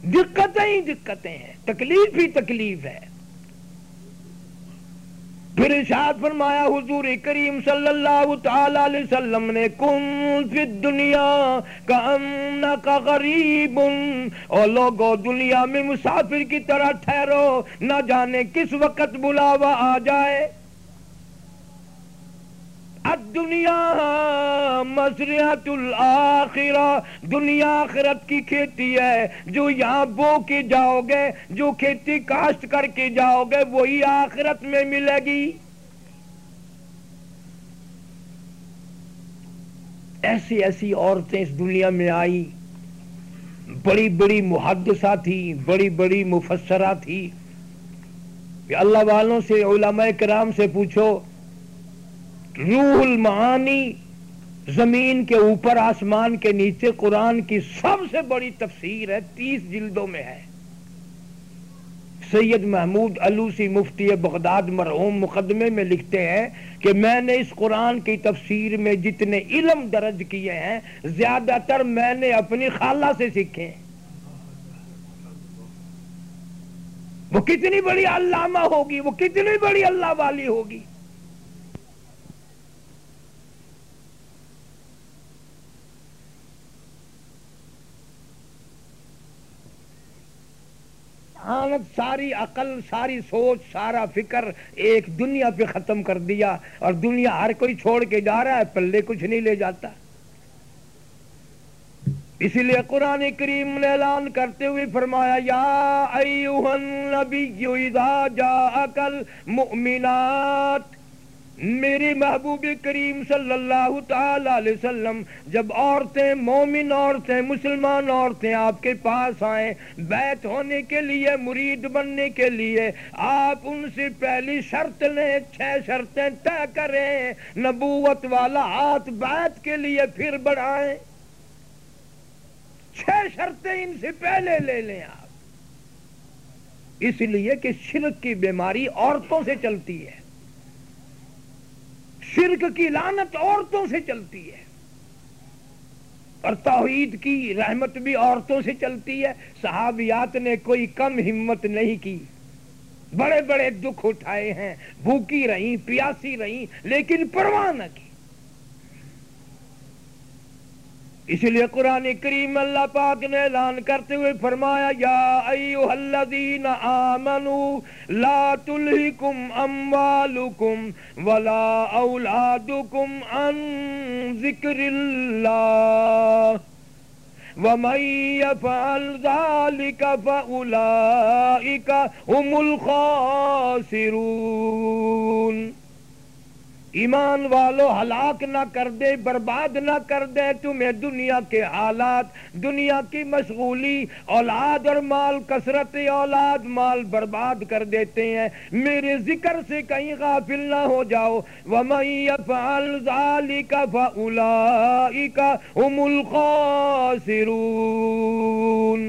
دقتیں ہی دقتیں ہیں، تکلیف ہی تکلیف ہے۔ پھر ارشاد فرمایا حضور کریم صلی اللہ تعالی علیہ وسلم نے، کن فی الدنیا کأنک غریب، اور لوگوں دنیا میں مسافر کی طرح ٹھہرو، نہ جانے کس وقت بلاوا آ جائے۔ الدنیا مزرعۃ الآخرہ، دنیا آخرت کی کھیتی ہے، جو یہاں بو کے جاؤ گے، جو کھیتی کاشت کر کے جاؤ گے، وہی آخرت میں ملے گی۔ ایسی ایسی عورتیں اس دنیا میں آئی، بڑی بڑی محدثہ تھی، بڑی بڑی مفسرہ تھی۔ اللہ والوں سے، علماء کرام سے پوچھو، روح المعانی زمین کے اوپر آسمان کے نیچے قرآن کی سب سے بڑی تفسیر ہے، 30 جلدوں میں ہے۔ سید محمود علوسی مفتی بغداد مرحوم مقدمے میں لکھتے ہیں کہ میں نے اس قرآن کی تفسیر میں جتنے علم درج کیے ہیں، زیادہ تر میں نے اپنی خالہ سے سیکھے ہیں۔ وہ کتنی بڑی علامہ ہوگی، وہ کتنی بڑی اللہ والی ہوگی۔ ساری عقل، ساری سوچ، سارا فکر ایک دنیا پہ ختم کر دیا، اور دنیا ہر کوئی چھوڑ کے جا رہا ہے، پلے کچھ نہیں لے جاتا۔ اسی لیے قرآن کریم نے اعلان کرتے ہوئے فرمایا، یا ایھا النبی اذا جاءک المؤمنات، میرے محبوب کریم صلی اللہ تعالی علیہ وسلم، جب عورتیں، مومن عورتیں، مسلمان عورتیں آپ کے پاس آئیں بیعت ہونے کے لیے، مرید بننے کے لیے، آپ ان سے پہلی شرط لیں، 6 شرطیں طے کریں، نبوت والا ہاتھ بیعت کے لیے پھر بڑھائیں، 6 شرطیں ان سے پہلے لے لیں آپ، اس لیے کہ شرک کی بیماری عورتوں سے چلتی ہے، شرک کی لعنت عورتوں سے چلتی ہے، اور توحید کی رحمت بھی عورتوں سے چلتی ہے۔ صحابیات نے کوئی کم ہمت نہیں کی، بڑے بڑے دکھ اٹھائے ہیں، بھوکی رہیں، پیاسی رہیں، لیکن پرواہ نہ کی۔ اس لیے قرآن کریم اللہ پاک نے اعلان کرتے ہوئے فرمایا، یا ایھا الذین آمنوا لا تلہکم اموالکم ولا اولادکم عن ذکر اللہ ومن یفعل ذلک فاولئک هم الخاسرون۔ ایمان والو، ہلاک نہ کر دے، برباد نہ کر دے تمہیں دنیا کے حالات، دنیا کی مشغولی، اولاد اور مال، کثرت اولاد مال برباد کر دیتے ہیں، میرے ذکر سے کہیں غافل نہ ہو جاؤ۔ وَمَن يَفْعَلْ ذَلِكَ فَأُولَئِكَ هُمُ الْخَاسِرُونَ۔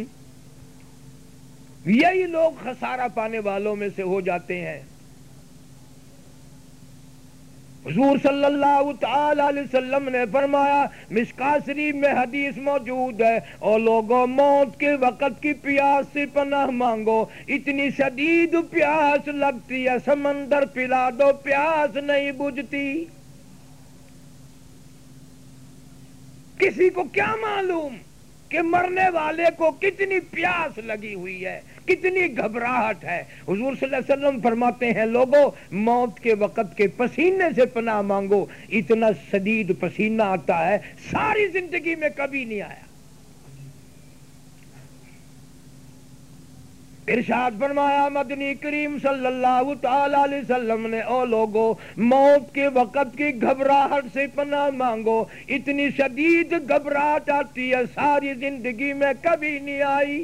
یہی لوگ خسارہ پانے والوں میں سے ہو جاتے ہیں۔ حضور صلی اللہ تعالی علیہ وسلم نے فرمایا، مشکوٰۃ شریف میں حدیث موجود ہے، اور لوگوں موت کے وقت کی پیاس سے پناہ مانگو، اتنی شدید پیاس لگتی ہے، سمندر پلا دو پیاس نہیں بجھتی۔ کسی کو کیا معلوم کہ مرنے والے کو کتنی پیاس لگی ہوئی ہے، کتنی گھبراہٹ ہے۔ حضور صلی اللہ علیہ وسلم فرماتے ہیں، لوگوں موت کے وقت کے پسینے سے پناہ مانگو، اتنا شدید پسینہ آتا ہے، ساری زندگی میں کبھی نہیں آیا۔ ارشاد فرمایا مدنی کریم صلی اللہ تعالی علیہ وسلم نے، او لوگوں موت کے وقت کی گھبراہٹ سے پناہ مانگو، اتنی شدید گھبراہٹ آتی ہے، ساری زندگی میں کبھی نہیں آئی۔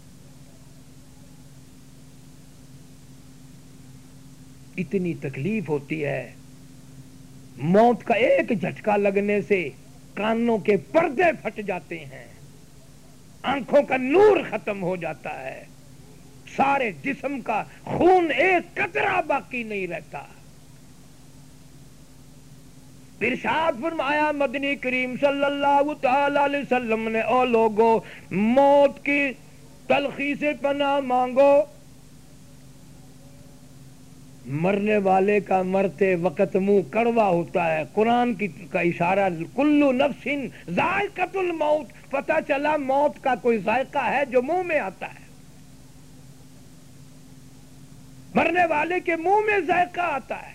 اتنی تکلیف ہوتی ہے، موت کا ایک جھٹکا لگنے سے کانوں کے پردے پھٹ جاتے ہیں، آنکھوں کا نور ختم ہو جاتا ہے، سارے جسم کا خون ایک قطرہ باقی نہیں رہتا۔ ارشاد فرمایا مدنی کریم صلی اللہ تعالی علیہ وسلم نے، او لوگوں موت کی تلخی سے پناہ مانگو. مرنے والے کا مرتے وقت منہ کڑوا ہوتا ہے. قرآن کا اشارہ کلو نفس ذائقۃ الموت. پتہ چلا موت کا کوئی ذائقہ ہے جو منہ میں آتا ہے. مرنے والے کے منہ میں ذائقہ آتا ہے.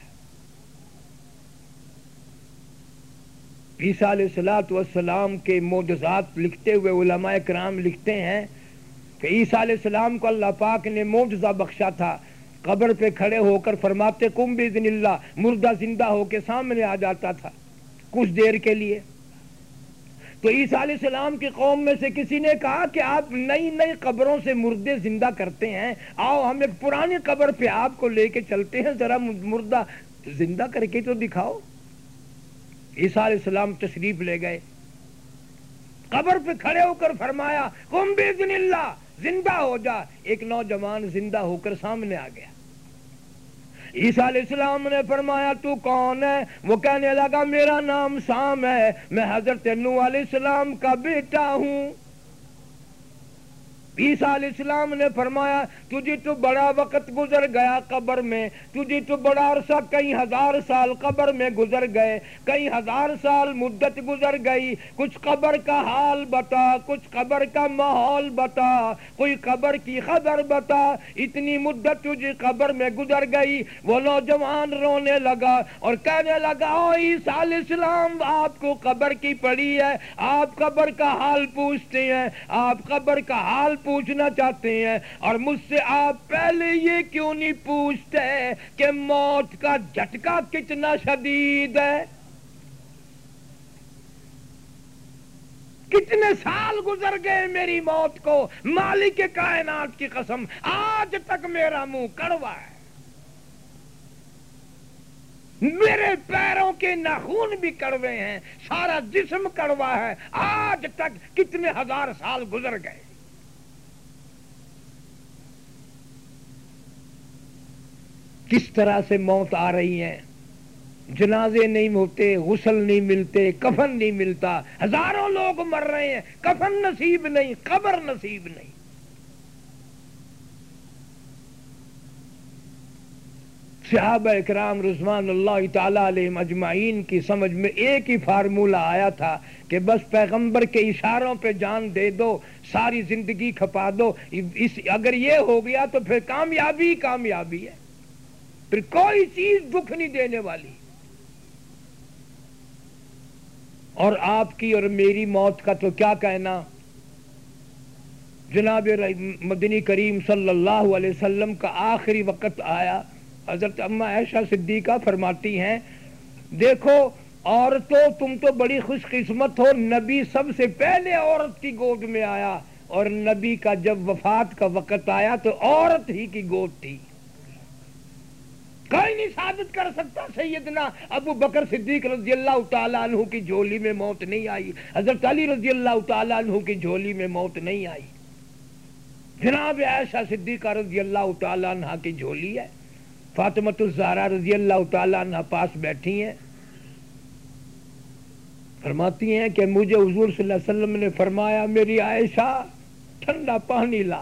عیسیٰ علیہ السلام کے معجزات لکھتے ہوئے علماء کرام لکھتے ہیں کہ عیسیٰ علیہ السلام کو اللہ پاک نے معجزہ بخشا تھا. قبر پہ کھڑے ہو کر فرماتے قم باذن اللہ، مردہ زندہ ہو کے سامنے آ جاتا تھا کچھ دیر کے لیے. تو عیسیٰ علیہ السلام کی قوم میں سے کسی نے کہا کہ آپ نئی نئی قبروں سے مردے زندہ کرتے ہیں، آؤ ہم ایک پرانی قبر پہ آپ کو لے کے چلتے ہیں، ذرا مردہ زندہ کر کے تو دکھاؤ. عیسیٰ علیہ السلام تشریف لے گئے، قبر پہ کھڑے ہو کر فرمایا قم باذن اللہ، زندہ ہو جا. ایک نوجوان زندہ ہو کر سامنے آ گیا. عیسیٰ علیہ السلام نے فرمایا تو کون ہے؟ وہ کہنے لگا میرا نام سام ہے، میں حضرت نوح علیہ السلام کا بیٹا ہوں. عیسیٰ علیہ السلام نے فرمایا تجھے تو بڑا وقت گزر گیا قبر میں، تجھے تو بڑا عرصہ کئی ہزار سال قبر میں گزر گئے، کئی ہزار سال مدت گزر گئی. کچھ قبر کا حال بتا، کچھ قبر کا ماحول بتا، کوئی قبر کی خبر بتا. اتنی مدت تجھے قبر میں گزر گئی. وہ نوجوان رونے لگا اور کہنے لگا او عیسیٰ علیہ السلام، آپ کو قبر کی پڑی ہے، آپ قبر کا حال پوچھتے ہیں، آپ قبر کا حال پوچھنا چاہتے ہیں، اور مجھ سے آپ پہلے یہ کیوں نہیں پوچھتے کہ موت کا جھٹکا کتنا شدید ہے؟ کتنے سال گزر گئے میری موت کو، مالک کائنات کی قسم آج تک میرا منہ کڑوا ہے، میرے پیروں کے ناخن بھی کڑوے ہیں، سارا جسم کڑوا ہے. آج تک کتنے ہزار سال گزر گئے. کس طرح سے موت آ رہی ہے، جنازے نہیں ہوتے، غسل نہیں ملتے، کفن نہیں ملتا. ہزاروں لوگ مر رہے ہیں، کفن نصیب نہیں، قبر نصیب نہیں. صحابہ اکرام رضوان اللہ تعالی علیہم اجمعین کی سمجھ میں ایک ہی فارمولہ آیا تھا کہ بس پیغمبر کے اشاروں پہ جان دے دو، ساری زندگی کھپا دو. اگر یہ ہو گیا تو پھر کامیابی کامیابی ہے، پھر کوئی چیز دکھ نہیں دینے والی. اور آپ کی اور میری موت کا تو کیا کہنا. جناب مدنی کریم صلی اللہ علیہ وسلم کا آخری وقت آیا. حضرت اماں عائشہ صدیقہ فرماتی ہیں دیکھو عورتوں تم تو بڑی خوش قسمت ہو، نبی سب سے پہلے عورت کی گود میں آیا، اور نبی کا جب وفات کا وقت آیا تو عورت ہی کی گود تھی. کوئی نہیں ثابت کر سکتا سیدنا ابو بکر صدیق رضی اللہ تعالیٰ عنہ کی جھولی میں موت نہیں آئی، حضرت علی رضی اللہ تعالیٰ عنہ کی جھولی میں موت نہیں آئی. جناب عائشہ صدیقہ رضی اللہ تعالیٰ عنہ کی جھولی ہے. فاطمۃ الزہرا رضی اللہ تعالیٰ عنہ پاس بیٹھی ہیں، فرماتی ہیں کہ مجھے حضور صلی اللہ علیہ وسلم نے فرمایا میری عائشہ ٹھنڈا پانی لا.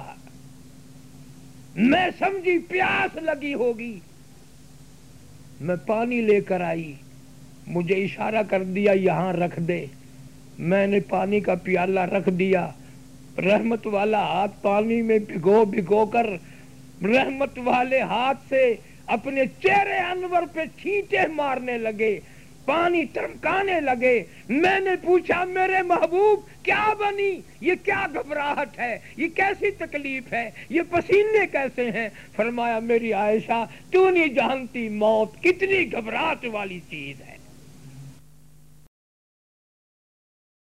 میں سمجھی پیاس لگی ہوگی، میں پانی لے کر آئی، مجھے اشارہ کر دیا یہاں رکھ دے. میں نے پانی کا پیالہ رکھ دیا، رحمت والا ہاتھ پانی میں بھگو بھگو کر رحمت والے ہاتھ سے اپنے چہرے انور پہ چھینٹے مارنے لگے، پانی ٹرمکانے لگے. میں نے پوچھا میرے محبوب کیا بنی، یہ کیا گھبراہٹ ہے، یہ کیسی تکلیف ہے، یہ پسینے کیسے ہیں؟ فرمایا میری عائشہ تو نہیں جانتی موت کتنی گھبراہٹ والی چیز ہے.